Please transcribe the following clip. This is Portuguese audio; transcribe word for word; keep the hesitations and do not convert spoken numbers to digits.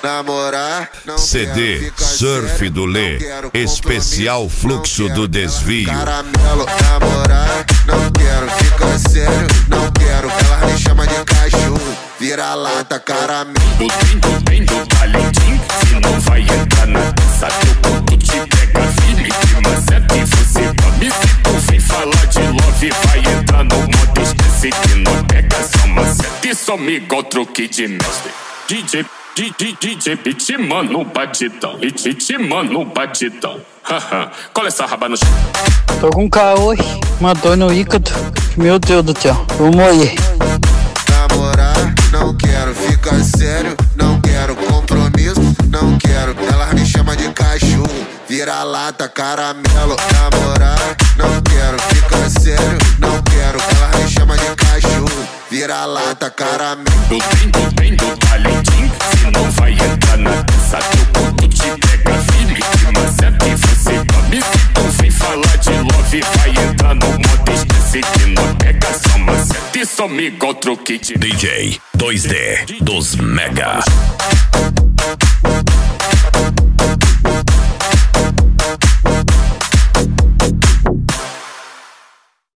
namorar, não C D Surf do Lê, especial Fluxo do Desvio. Caramelo, namorar, não quero ficar sério, não quero. Ela me chama de cachorro, vira lata, caramelo. Do bem do Valentim, se não vai entrar na dança, teu corpo te pega firme, que maceta e você come. Se tu vem falar de love, vai entrar no modo esquece que não pega só maceta e some igual truque de mestre. D J, D J, D J, beat mano batidão, beat mano batidão. Haha, cola essa raba no chão. Tô com caô, matou no Ícaro. Meu Deus do céu, vou morrer. Namorar, não quero ficar sério, não quero compromisso, não quero. Ela me chama de cachorro, vira lata, caramelo. Namorar, não quero ficar sério, não quero. Ela me chama de cachorro, vira lata, caramelo. Do bem, do bem do Valentim, se não vai entrar na dança, teu corpo te pega firme, que maceta e você come. Se tu vem falar de love, vai entrar no modo esquece que não pega só maceta e some igual truque de D J dois D dos Mega.